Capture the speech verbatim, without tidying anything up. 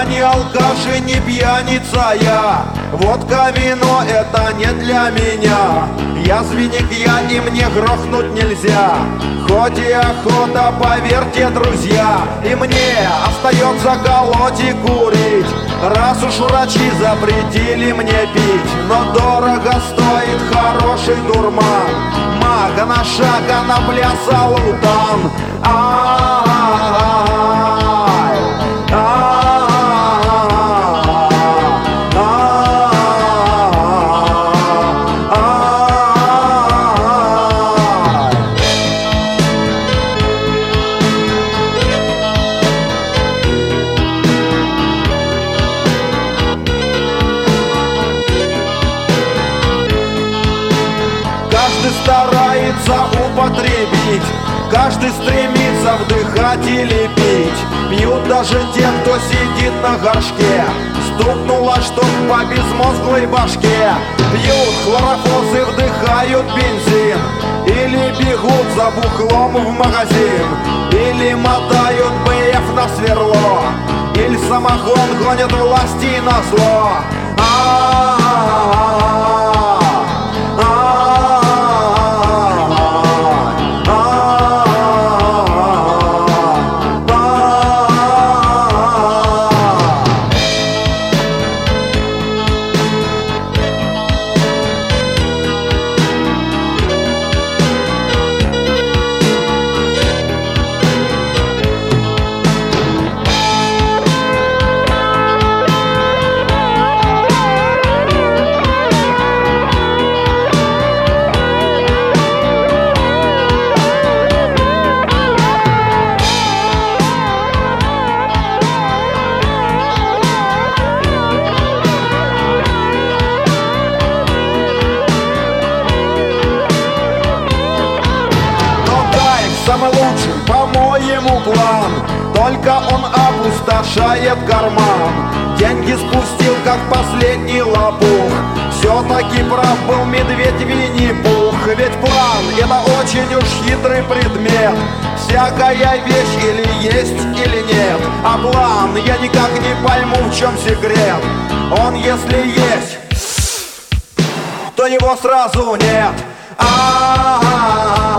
Я не алкаш и не пьяница я, водка, вино — это не для меня. Я звеник я, и мне грохнуть нельзя, хоть и охота, поверьте, друзья. И мне остается колоть и курить, раз уж врачи запретили мне пить. Но дорого стоит хороший дурман, мага на шаг, а на пляса лутан. Каждый старается употребить, каждый стремится вдыхать или пить. Пьют даже те, кто сидит на горшке, стукнуло что по безмозглой башке. Пьют хлорофос и вдыхают бензин, или бегут за бухлом в магазин, или мотают БФ на сверло, или самогон гонят власти на зло. Самый лучший, по-моему, план, только он опустошает карман. Деньги спустил, как последний лопух. Все-таки прав был медведь Винни-Пух. Ведь план — это очень уж хитрый предмет. Всякая вещь или есть, или нет. А план, я никак не пойму, в чем секрет. Он, если есть, то его сразу нет. А-а-а.